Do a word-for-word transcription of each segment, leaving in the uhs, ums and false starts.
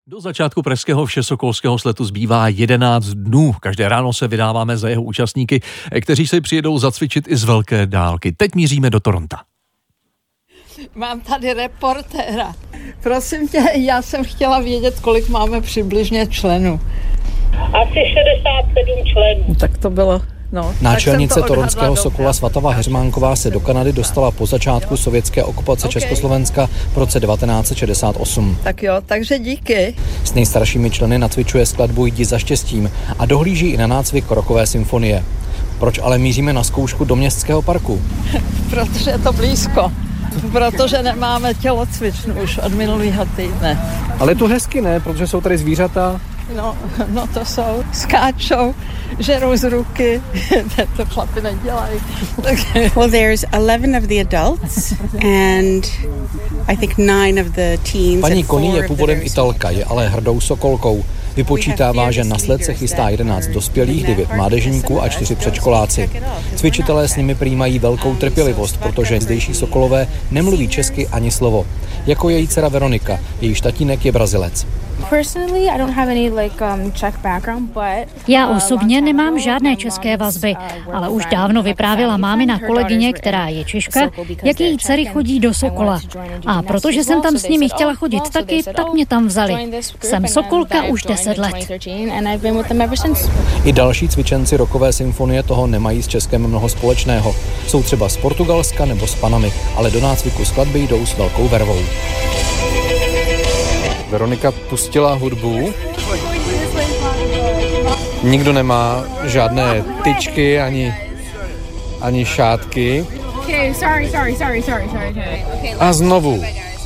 Do začátku pražského všesokolského sletu zbývá jedenáct dnů. Každé ráno se vydáváme za jeho účastníky, kteří se přijedou zacvičit i z velké dálky. Teď míříme do Toronta. Mám tady reportéra. Prosím tě, já jsem chtěla vědět, kolik máme přibližně členů. Asi šedesát sedm členů. Tak to bylo... No, Náčelnice toronského Sokola Svatava Heřmánková se do Kanady dostala po začátku sovětské okupace okay. Československa v roce devatenáct set šedesát osm. Tak jo, takže díky. S nejstaršími členy nacvičuje skladbu Jdi za štěstím a dohlíží i na nácvik rockové symfonie. Proč ale míříme na zkoušku do městského parku? Protože je to blízko. Protože nemáme tělocvičnu už od minulého týdne. Ale je to hezky, ne? Protože jsou tady zvířata. No, no to jsou, skáčou, žerou z ruky, to chlapi nedělají. Well, there's eleven of the adults and I think nine of the teens. Paní Koní je původem Italka, je ale hrdou sokolkou. Vypočítává, že na sled se chystá jedenáct dospělých, devět mládežníků a čtyři předškoláci. Cvičitelé s nimi přijímají velkou trpělivost, protože zdejší sokolové nemluví česky ani slovo. Jako její dcera Veronika, jejíž tatínek je Brazilec. Já osobně nemám žádné české vazby, ale už dávno vyprávěla mámina kolegyně, která je Češka, jak její dcery chodí do Sokola. A protože jsem tam s nimi chtěla chodit taky, tak mě tam vzali. Jsem sokolka už deset let. I další cvičenci rockové symfonie toho nemají s Českem mnoho společného. Jsou třeba z Portugalska nebo z Panamy, ale do nácviku skladby jdou s velkou vervou. Veronika pustila hudbu. Nikdo nemá žádné tyčky ani, ani šátky. A znovu.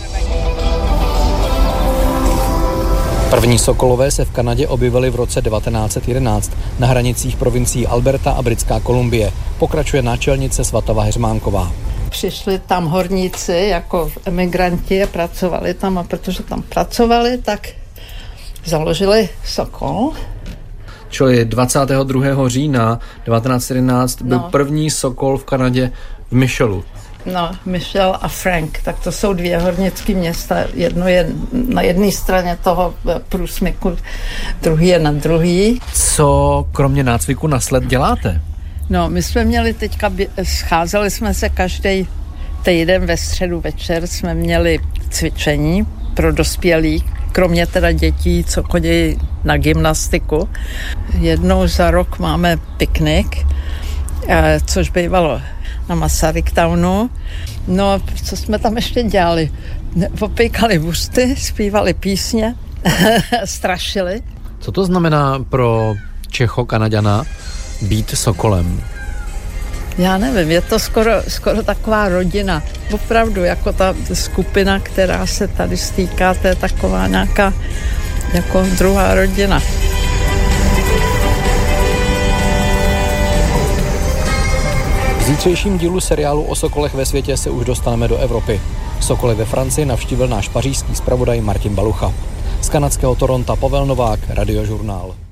První sokolové se v Kanadě objevili v roce devatenáct set jedenáct na hranicích provincií Alberta a Britská Kolumbie. Pokračuje náčelnice Svatava Heřmánková. Přišli tam horníci jako emigranti a pracovali tam a protože tam pracovali, tak založili Sokol. Čili dvacátého druhého října devatenáct set jedenáct byl no. první Sokol v Kanadě v Michelu. No, Michel a Frank, tak to jsou dvě hornické města. Jedno je na jedné straně toho průsmyku, druhý je na druhý. Co kromě nácviku na sled děláte? No, my jsme měli teďka, scházeli jsme se každý týden ve středu večer, jsme měli cvičení pro dospělí, kromě teda dětí, co chodí na gymnastiku. Jednou za rok máme piknik, což bývalo na Masaryktownu. No, co jsme tam ještě dělali? Popíkali busty, zpívali písně, strašili. Co to znamená pro Čecho-Kanaďana být sokolem? Já nevím, je to skoro, skoro taková rodina. Opravdu, jako ta skupina, která se tady stýká, to je taková nějaká jako druhá rodina. V zítřejším dílu seriálu o sokolech ve světě se už dostaneme do Evropy. Sokoly ve Francii navštívil náš pařížský zpravodaj Martin Balucha. Z kanadského Toronta Pavel Novák, Radiožurnál.